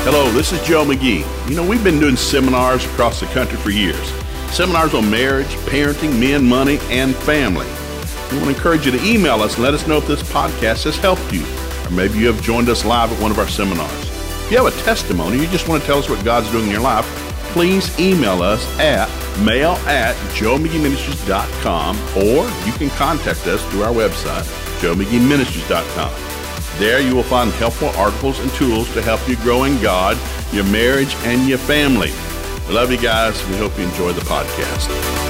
Hello, this is Joe McGee. You know, we've been doing seminars across the country for years. Seminars on marriage, parenting, men, money, and family. We want to encourage you to email us and let us know if this podcast has helped you. Or maybe you have joined us live at one of our seminars. If you have a testimony, you just want to tell us what God's doing in your life, please email us at mail@joemcgeeministries.com, or you can contact us through our website, joemcgeeministries.com. There you will find helpful articles and tools to help you grow in God, your marriage, and your family. We love you guys. We hope you enjoy the podcast.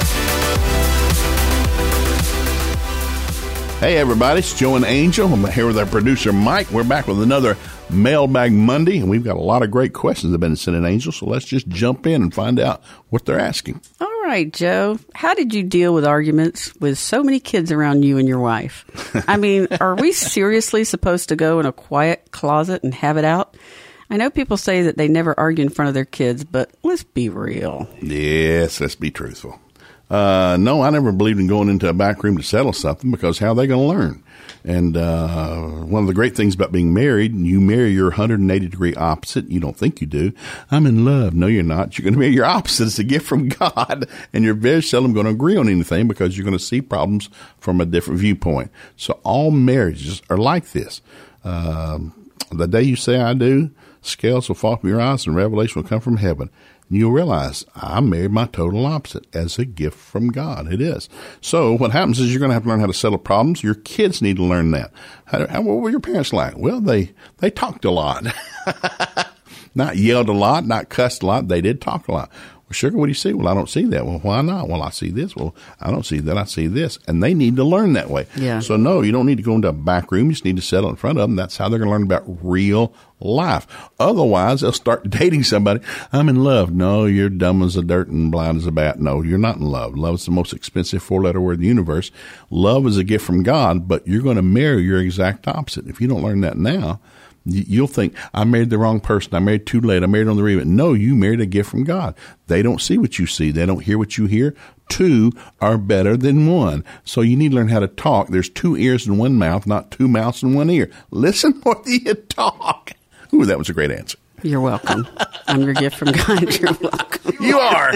Hey everybody, it's Joe and Angel. I'm here with our producer Mike. We're back with another Mailbag Monday, and we've got a lot of great questions that have been sent in, Angel, so let's just jump in and find out what they're asking. All right, Joe. How did you deal with arguments with so many kids around you and your wife? I mean, are we seriously supposed to go in a quiet closet and have it out? I know people say that they never argue in front of their kids, but let's be real. Yes, let's be truthful. No, I never believed in going into a back room to settle something, because how are they going to learn? And one of the great things about being married, you marry your 180-degree opposite. You don't think you do. I'm in love. No, you're not. You're going to marry your opposite. It's a gift from God, and you're very seldom going to agree on anything, because you're going to see problems from a different viewpoint. So all marriages are like this. The day you say I do, scales will fall from your eyes and revelation will come from heaven. And you'll realize I married my total opposite as a gift from God. It is. So what happens is you're going to have to learn how to settle problems. What need to learn that. What were your parents like? Well, they talked a lot. Not yelled a lot, not cussed a lot. They did talk a lot. Well, sugar, what do you see? Well, I don't see that. Well, why not? Well, I see this. Well, I don't see that. I see this. And they need to learn that way. Yeah. So, no, you don't need to go into a back room. You just need to settle in front of them. That's how they're going to learn about real life. Otherwise, they'll start dating somebody. I'm in love. No, you're dumb as a dirt and blind as a bat. No, you're not in love. Love is the most expensive four-letter word in the universe. Love is a gift from God, but you're going to marry your exact opposite. If you don't learn that now, you'll think, I married the wrong person. I married too late. I married on the rebound. No, you married a gift from God. They don't see what you see. They don't hear what you hear. Two are better than one. So you need to learn how to talk. There's 2 ears and 1 mouth, not 2 mouths and 1 ear. Listen more than you talk. Ooh, that was a great answer. You're welcome. I'm your gift from God. You're welcome. You are.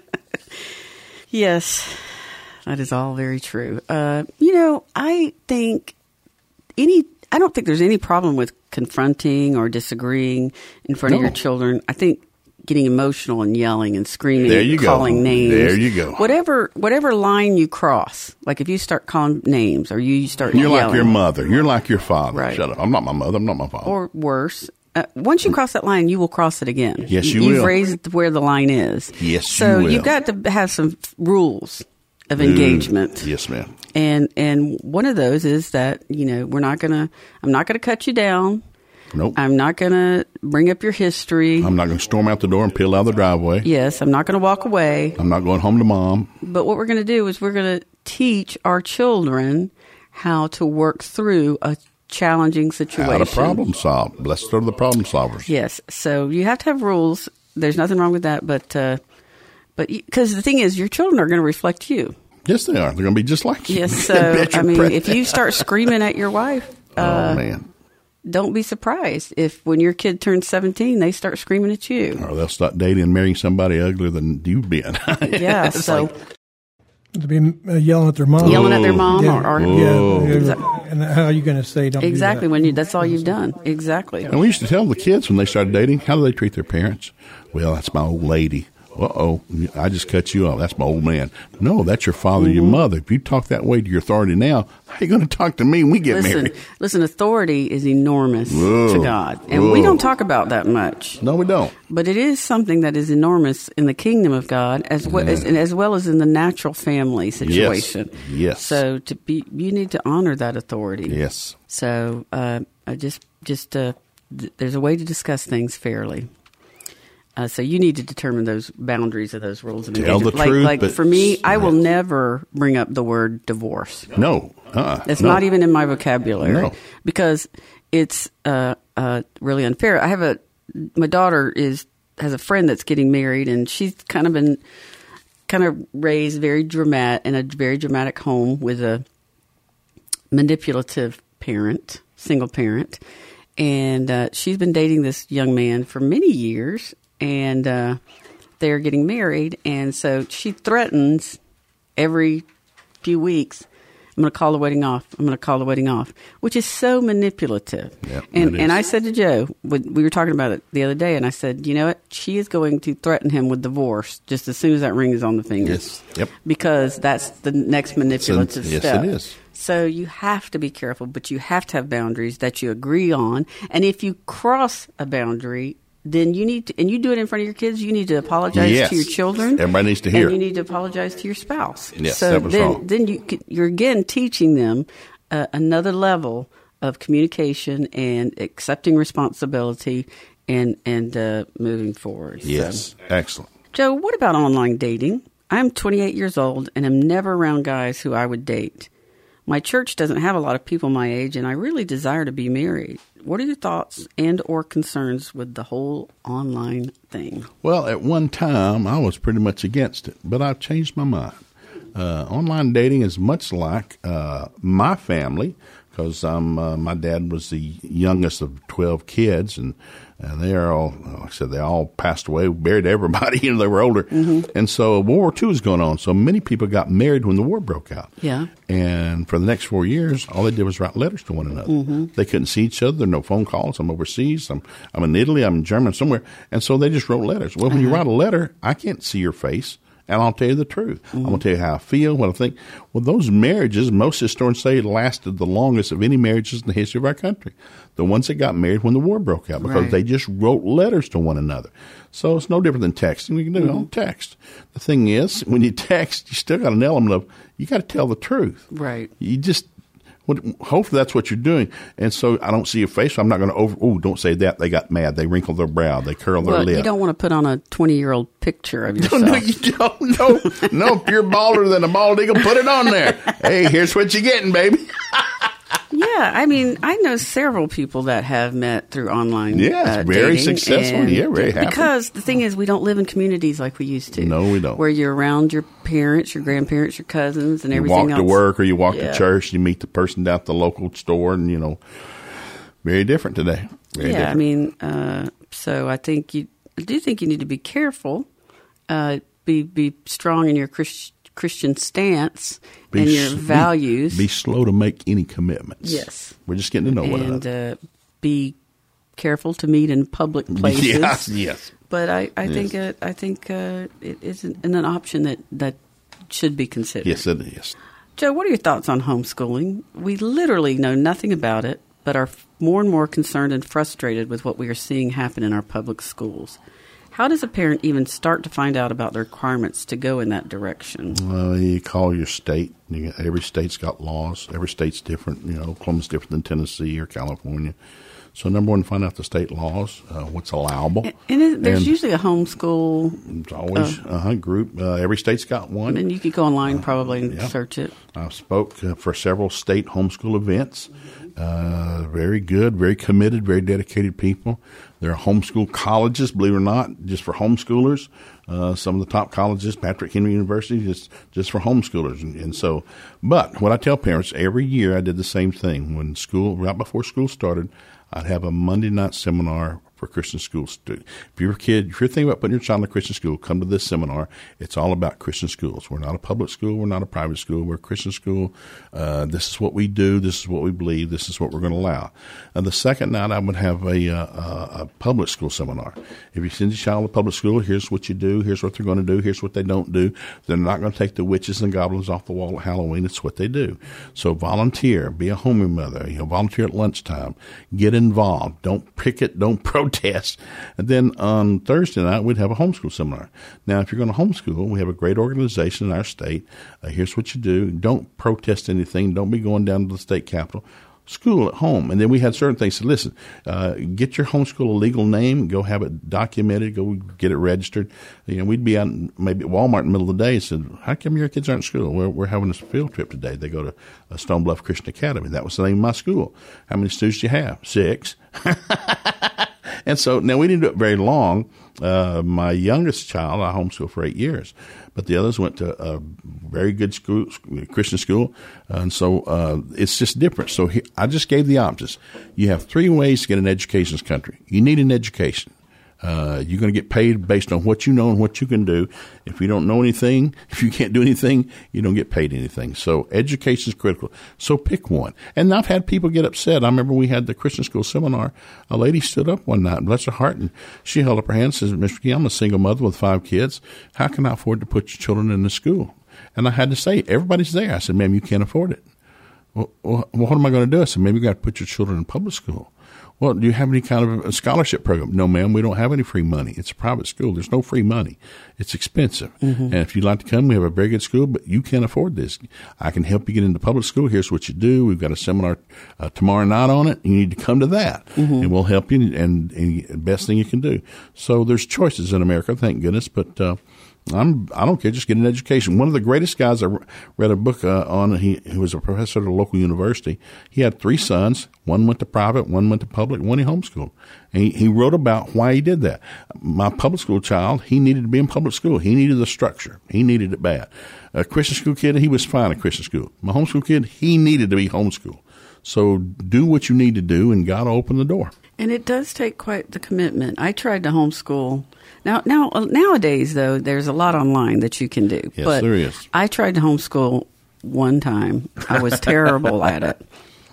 Yes, that is all very true. I don't think there's any problem with confronting or disagreeing in front of your children. I think getting emotional and yelling and screaming and calling names. There you go. Whatever line you cross, like if you start calling names or you start You're yelling. like your mother. You're like your father. Right. Shut up. I'm not my mother. I'm not my father. Or worse. Once you cross that line, you will cross it again. Yes, you will. You've raised where the line is. Yes, you will. So you've got to have some rules of engagement. Yes, ma'am. And one of those is that, I'm not going to cut you down. Nope. I'm not going to bring up your history. I'm not going to storm out the door and peel out of the driveway. Yes, I'm not going to walk away. I'm not going home to mom. But what we're going to do is we're going to teach our children how to work through a challenging situation. How to problem solve. Blessed are the problem solvers. Yes. So you have to have rules. There's nothing wrong with that. But because the thing is, your children are going to reflect you. Yes, they are. They're going to be just like you. Yes. So, if you start screaming at your wife, man, don't be surprised if when your kid turns 17, they start screaming at you. Or they'll start dating and marrying somebody uglier than you've been. Yeah. So. To be yelling at their mom. Yelling at their mom? And how are you going to say don't exactly, do that? That's all you've done. Exactly. And we used to tell the kids when they started dating, how do they treat their parents? Well, that's my old lady. Uh-oh, I just cut you off. That's my old man. No, that's your father, your mother. If you talk that way to your authority now, how are you going to talk to me when we get married? Listen, authority is enormous to God. And we don't talk about that much. No, we don't. But it is something that is enormous in the kingdom of God as well as in the natural family situation. Yes. So you need to honor that authority. Yes. So there's a way to discuss things fairly. So you need to determine those boundaries of those rules of engagement. Tell the truth. Like for me, I will never bring up the word divorce. No. It's not even in my vocabulary because it's really unfair. My daughter has a friend that's getting married, and she's kind of raised in a very dramatic home with a manipulative parent, single parent. And she's been dating this young man for many years, and they're getting married. And so she threatens every few weeks, I'm going to call the wedding off. I'm going to call the wedding off, which is so manipulative. Yep, and I said to Joe, we were talking about it the other day, and I said, you know what? She is going to threaten him with divorce just as soon as that ring is on the finger. Yes. Yep. Because that's the next manipulative step. Yes, it is. So you have to be careful, but you have to have boundaries that you agree on. And if you cross a boundary, then you need to, and you do it in front of your kids, you need to apologize to your children. Everybody needs to hear. And you need to apologize to your spouse. Yes, so that was wrong. Then you're again teaching them another level of communication and accepting responsibility and moving forward. Yes, so. excellent. Joe, what about online dating? I'm 28 years old and am never around guys who I would date. My church doesn't have a lot of people my age, and I really desire to be married. What are your thoughts and or concerns with the whole online thing? Well, at one time, I was pretty much against it, but I've changed my mind. Online dating is much like my family, because my dad was the youngest of 12 kids, and they are all, like I said, they all passed away, buried everybody, they were older. Mm-hmm. And so World War II was going on, so many people got married when the war broke out. Yeah. And for the next 4 years, all they did was write letters to one another. Mm-hmm. They couldn't see each other, no phone calls. I'm overseas, I'm in Italy, I'm in Germany, somewhere. And so they just wrote letters. Well, when you write a letter, I can't see your face. And I'll tell you the truth. Mm-hmm. I'm going to tell you how I feel, what I think. Well, those marriages, most historians say, lasted the longest of any marriages in the history of our country. The ones that got married when the war broke out, because they just wrote letters to one another. So it's no different than texting. We can do it on text. The thing is, when you text, you still got an element of, you got to tell the truth. Right. You just... hopefully that's what you're doing. And so I don't see your face, so I'm not going to don't say that. They got mad. They wrinkled their brow. They curled their lip. You don't want to put on a 20-year-old picture of yourself. No, you don't. No, if you're balder than a bald eagle, put it on there. Hey, here's what you're getting, baby. Yeah, I mean, I know several people that have met through online very dating, successful. Yeah, very happy. Because the thing is, we don't live in communities like we used to. No, we don't. Where you're around your parents, your grandparents, your cousins, and everything else. You walk to work or you walk to church, you meet the person down at the local store, and, very different today. Very different. I mean, so I think I do think you need to be careful, be strong in your Christian stance and your values. Be slow to make any commitments. Yes. We're just getting to know one another. And be careful to meet in public places. Yes. But I think it is an option that should be considered. Yes, it is. Joe, what are your thoughts on homeschooling? We literally know nothing about it, but are more and more concerned and frustrated with what we are seeing happen in our public schools. How does a parent even start to find out about the requirements to go in that direction? Well, you call your state. Every state's got laws. Every state's different. Oklahoma's different than Tennessee or California. So, number one, find out the state laws, what's allowable. And there's usually a homeschool. It's always a group. Every state's got one. And you could go online probably and search it. I spoke for several state homeschool events. Very good, very committed, very dedicated people. There are homeschool colleges, believe it or not, just for homeschoolers. Some of the top colleges, Patrick Henry University, just for homeschoolers. And so, but what I tell parents, every year I did the same thing. Right before school started, I'd have a Monday night seminar for Christian school students. If you're thinking about putting your child in a Christian school, come to this seminar. It's all about Christian schools. We're not a public school. We're not a private school. We're a Christian school. This is what we do. This is what we believe. This is what we're going to allow. The second night, I would have a public school seminar. If you send your child to public school, here's what you do. Here's what they're going to do. Here's what they don't do. They're not going to take the witches and goblins off the wall at Halloween. It's what they do. So volunteer. Be a homey mother. Volunteer at lunchtime. Get involved. Don't picket. Don't protest. And then on Thursday night, we'd have a homeschool seminar. Now, if you're going to homeschool, we have a great organization in our state. Here's what you do. Don't protest anything. Don't be going down to the state capitol. School at home. And then we had certain things. So listen, get your homeschool a legal name, go have it documented, go get it registered. We'd be out maybe at Walmart in the middle of the day and said, how come your kids aren't in school? We're having a field trip today. They go to Stone Bluff Christian Academy. That was the name of my school. How many students do you have? 6. And so now we didn't do it very long. My youngest child, I homeschooled for 8 years, but the others went to a very good school, Christian school. And so it's just different. So I just gave the options. You have 3 ways to get an education in this country. You need an education. You're going to get paid based on what you know and what you can do. If you don't know anything, if you can't do anything, you don't get paid anything. So education is critical. So pick one. And I've had people get upset. I remember we had the Christian school seminar. A lady stood up one night, bless her heart, and she held up her hand and says, Mr. McGee, I'm a single mother with 5 kids. How can I afford to put your children in the school? And I had to say, everybody's there. I said, ma'am, you can't afford it. Well, what am I going to do? I said, maybe you got to put your children in public school. Well, do you have any kind of a scholarship program? No, ma'am, we don't have any free money. It's a private school. There's no free money. It's expensive. Mm-hmm. And if you'd like to come, we have a very good school, but you can't afford this. I can help you get into public school. Here's what you do. We've got a seminar tomorrow night on it. You need to come to that, and we'll help you, and the best thing you can do. So there's choices in America, thank goodness, but I don't care. Just get an education. One of the greatest guys I read a book on. He was a professor at a local university. He had 3 sons. One went to private, one went to public, one he homeschooled. And he wrote about why he did that. My public school child, he needed to be in public school. He needed the structure. He needed it bad. A Christian school kid, he was fine at Christian school. My homeschool kid, he needed to be homeschooled. So do what you need to do, and God will open the door. And it does take quite the commitment. I tried to homeschool. Nowadays, though, there's a lot online that you can do. Yes, but there is. I tried to homeschool one time. I was terrible at it.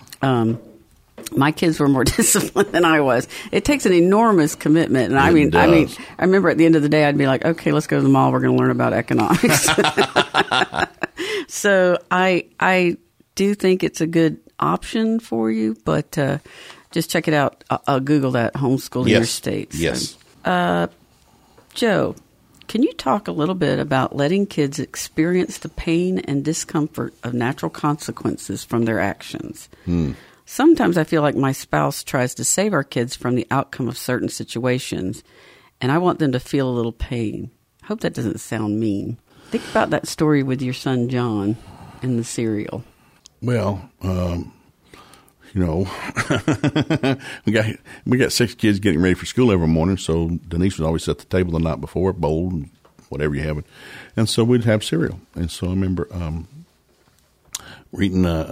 My kids were more disciplined than I was. It takes an enormous commitment. And I mean, I remember at the end of the day, I'd be like, okay, let's go to the mall. We're going to learn about economics. So I do think it's a good option for you, but just check it out. I'll Google that, homeschooling your states. Yes. Joe, can you talk a little bit about letting kids experience the pain and discomfort of natural consequences from their actions? Sometimes I feel like my spouse tries to save our kids from the outcome of certain situations, and I want them to feel a little pain. I hope that doesn't sound mean. Think about that story with your son John and the cereal. Well, we got 6 kids getting ready for school every morning, so Denise would always set the table the night before, bowl, and whatever you have it. And so we'd have cereal. And so I remember we're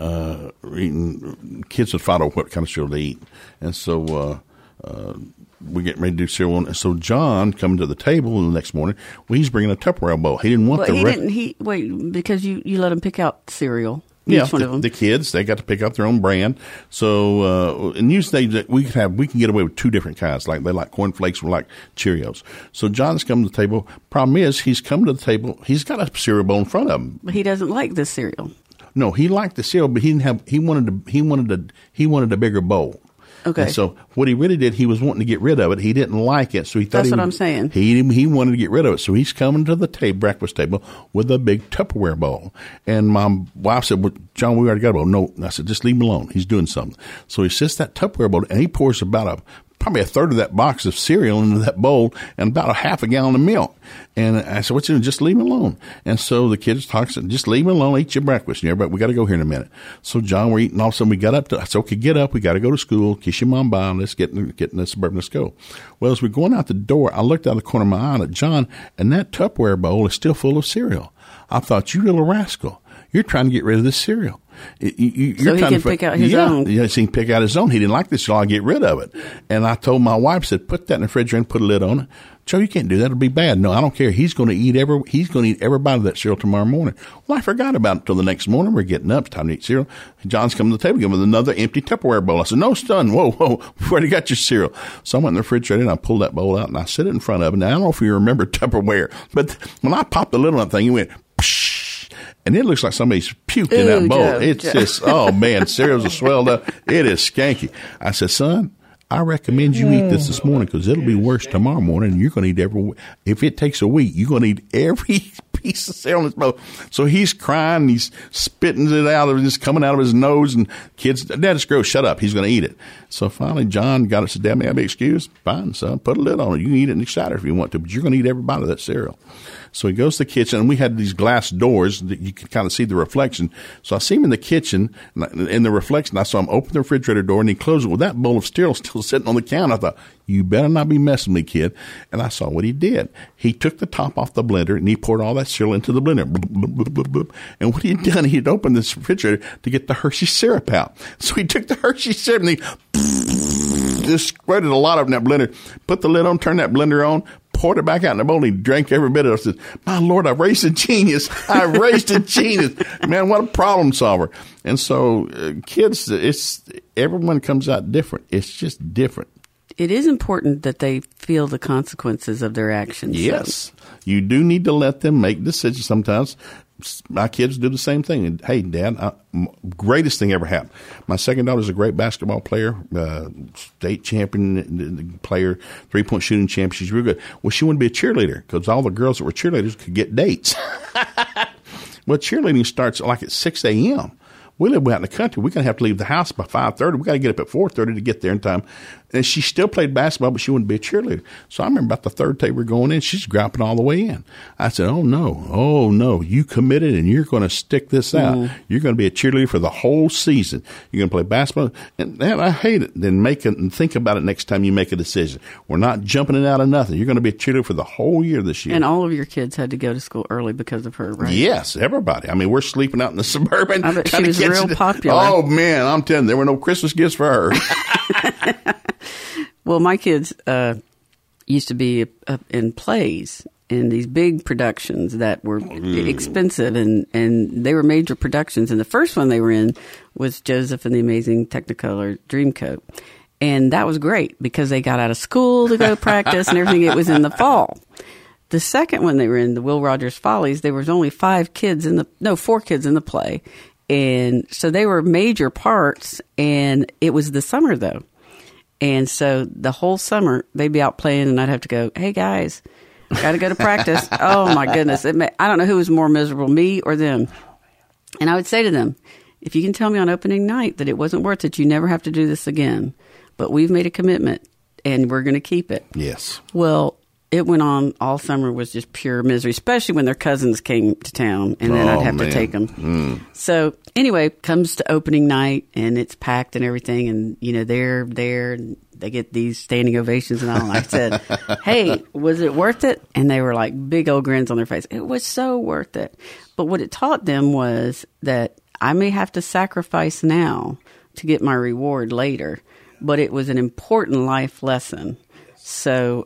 eating kids would fight over what kind of cereal to eat. And so we get ready to do cereal. And so John coming to the table the next morning, he's bringing a Tupperware bowl. He didn't want because you let him pick out cereal. Yeah, the kids, they got to pick out their own brand. So, in these days, we can get away with 2 different kinds. Like they like Corn Flakes, we like Cheerios. So John's come to the table. Problem is, he's come to the table. He's got a cereal bowl in front of him. But he doesn't like this cereal. No, he liked the cereal, but he wanted a bigger bowl. Okay. And so what he really did, he was wanting to get rid of it. He didn't like it, so he thought that's what I'm saying. He wanted to get rid of it, so he's coming to the breakfast table with a big Tupperware bowl. And my wife said, "Well, John, we already got a bowl." No, I said, "Just leave him alone. He's doing something." So he sets that Tupperware bowl, and he pours probably a third of that box of cereal into that bowl and about a half a gallon of milk. And I said, "What's in it? Just leave him alone." And so the kids talk, said, "Just leave him alone, eat your breakfast." And everybody, we got to go here in a minute. So John, we're eating. All of a sudden we got up I said, "Okay, get up. We got to go to school. Kiss your mom bye. Let's get in the Suburban. Let's go." Well, as we're going out the door, I looked out the corner of my eye at John, and that Tupperware bowl is still full of cereal. I thought, "You little rascal. You're trying to get rid of this cereal." So he can pick out his own. Yes, he can pick out his own. He didn't like this, so I'll get rid of it. And I told my wife, said, "Put that in the refrigerator and put a lid on it." "Joe, you can't do that. It'll be bad." "No, I don't care. He's going to eat every bite of that cereal tomorrow morning." Well, I forgot about it until the next morning. We're getting up. It's time to eat cereal. John's coming to the table, giving me another empty Tupperware bowl. I said, "No, son. Whoa. We've already got your cereal." So I went in the refrigerator and I pulled that bowl out and I set it in front of it. Now, I don't know if you remember Tupperware, but when I popped the lid on that thing, it went psh. And it looks like somebody's puked in that bowl. Joe, just, oh, man, cereals are swelled up. It is skanky. I said, "Son, I recommend you eat this morning because it'll be worse tomorrow morning. And you're going to eat if it takes a week, you're going to eat every piece of cereal in his mouth. So he's crying, he's spitting it out, it's coming out of his nose, and kids, Dad, it's gross, shut up, he's going to eat it. So finally, John got it, said, Dad, may I be excused? Fine, son, put a lid on it. You can eat it in the cider if you want to, but you're going to eat every bite of that cereal. So he goes to the kitchen, and we had these glass doors that you could kind of see the reflection. So I see him in the kitchen, in the reflection. I saw him open the refrigerator door, and he closed it with that bowl of cereal still sitting on the counter. I thought, you better not be messing with me, kid. And I saw what he did. He took the top off the blender, and he poured all that cereal into the blender. And what he had done, he had opened this refrigerator to get the Hershey syrup out. So he took the Hershey syrup, and he just squirted a lot of it in that blender, put the lid on, turned that blender on, poured it back out in the bowl, and he drank every bit of it. I said, my Lord, I raised a genius. I raised a genius. Man, what a problem solver. And so kids, everyone comes out different. It's just different. It is important that they feel the consequences of their actions. Yes. So. You do need to let them make decisions sometimes. My kids do the same thing. And, hey, Dad, greatest thing ever happened. My second daughter's a great basketball player, state champion player, 3-point shooting champion. She's real good. Well, she wanted to be a cheerleader because all the girls that were cheerleaders could get dates. Well, cheerleading starts like at 6 a.m. We live out in the country. We're going to have to leave the house by 5:30. We got to get up at 4:30 to get there in time. And she still played basketball, but she wanted to be a cheerleader. So I remember about the third day we're going in, she's grappling all the way in. I said, oh, no, you committed and you're going to stick this out. Mm. You're going to be a cheerleader for the whole season. You're going to play basketball. And I hate it. Then make it and think about it next time you make a decision. We're not jumping it out of nothing. You're going to be a cheerleader for the whole year this year. And all of your kids had to go to school early because of her, right? Yes, everybody. I mean, we're sleeping out in the suburban. I bet she was real popular. Oh, man, I'm telling you, there were no Christmas gifts for her. Well, my kids used to be in plays, in these big productions that were expensive, and they were major productions. And the first one they were in was Joseph and the Amazing Technicolor Dreamcoat. And that was great because they got out of school to go practice and everything. It was in the fall. The second one they were in, the Will Rogers Follies, there was only 4 kids in the play. And so they were major parts, and it was the summer, though. And so the whole summer, they'd be out playing, and I'd have to go, hey, guys, got to go to practice. Oh, my goodness. I don't know who was more miserable, me or them. And I would say to them, if you can tell me on opening night that it wasn't worth it, you never have to do this again. But we've made a commitment, and we're going to keep it. Yes. Well, it went on all summer, was just pure misery, especially when their cousins came to town, and then I'd have to take them. Mm. So anyway, comes to opening night, and it's packed and everything, and, they're there, and they get these standing ovations and all. And I said, hey, was it worth it? And they were like big old grins on their face. It was so worth it. But what it taught them was that I may have to sacrifice now to get my reward later, but it was an important life lesson. So,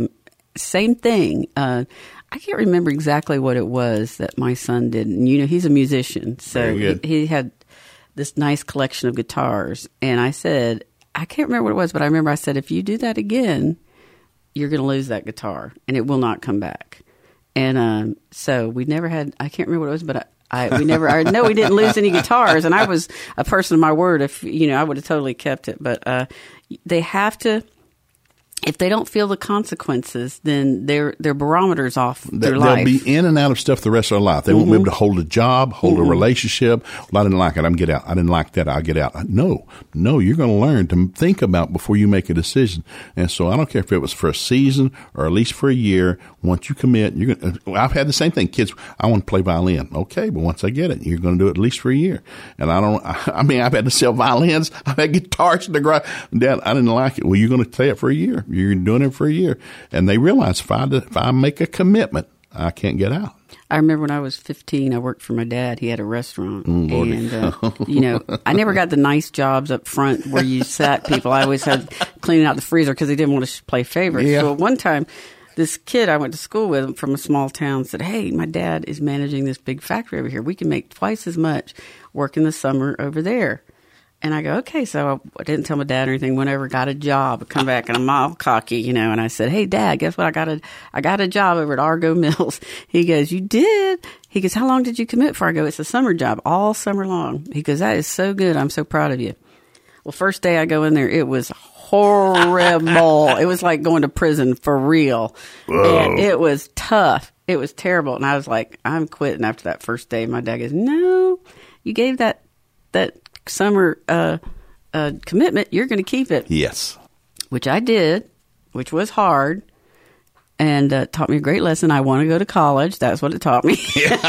same thing. I can't remember exactly what it was that my son did. And, he's a musician. So he had this nice collection of guitars. And I said, I can't remember what it was, but I remember I said, if you do that again, you're going to lose that guitar and it will not come back. And so we never had, I can't remember what it was, but I know we didn't lose any guitars. And I was a person of my word. If, I would have totally kept it. But they have to. If they don't feel the consequences, then their barometer's off their life. They'll be in and out of stuff the rest of their life. They won't be able to hold a job, hold a relationship. Well, I didn't like it. I'm get out. I didn't like that. I'll get out. No, you're going to learn to think about before you make a decision. And so I don't care if it was for a season or at least for a year. Once you commit, you're going to, I've had the same thing. Kids, I want to play violin. Okay, but once I get it, you're going to do it at least for a year. And I've had to sell violins. I've had guitars in the garage. Dad, I didn't like it. Well, you're going to play it for a year. You're doing it for a year. And they realize if I make a commitment, I can't get out. I remember when I was 15, I worked for my dad. He had a restaurant. I never got the nice jobs up front where you sat people. I always had cleaning out the freezer because they didn't want to play favorites. Yeah. So one time, this kid I went to school with from a small town said, hey, my dad is managing this big factory over here. We can make twice as much work in the summer over there. And I go, okay. So I didn't tell my dad or anything. Went over, got a job, come back, and I'm all cocky, and I said, hey, Dad, guess what? I got a job over at Argo Mills. He goes, you did? He goes, how long did you commit for? I go, it's a summer job, all summer long. He goes, that is so good. I'm so proud of you. Well, first day I go in there, it was horrible. It was like going to prison for real. Whoa. And it was tough. It was terrible. And I was like, I'm quitting after that first day. My dad goes, no, you gave that summer commitment. You're going to keep it. Yes. Which I did, which was hard. And taught me a great lesson. I want to go to college. That's what it taught me.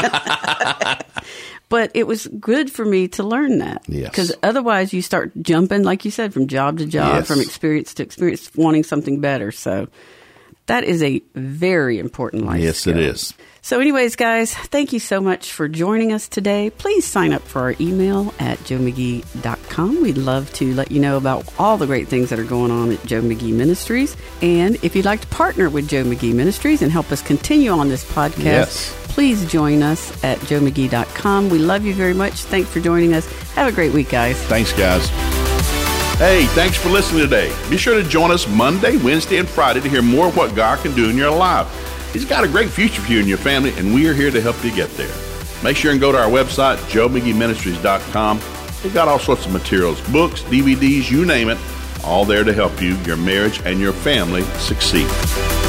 But it was good for me to learn that. Yes. Because otherwise you start jumping, like you said, from job to job, Yes. from experience to experience, wanting something better. So that is a very important life Yes, skill. it is. So anyways, guys, thank you so much for joining us today. Please sign up for our email at joemcgee.com. We'd love to let you know about all the great things that are going on at Joe McGee Ministries. And if you'd like to partner with Joe McGee Ministries and help us continue on this podcast, Yes. please join us at joemcgee.com. We love you very much. Thanks for joining us. Have a great week, guys. Thanks, guys. Hey, thanks for listening today. Be sure to join us Monday, Wednesday, and Friday to hear more of what God can do in your life. He's got a great future for you and your family, and we are here to help you get there. Make sure and go to our website, joemcgeeministries.com. We've got all sorts of materials, books, DVDs, you name it, all there to help you, your marriage, and your family succeed.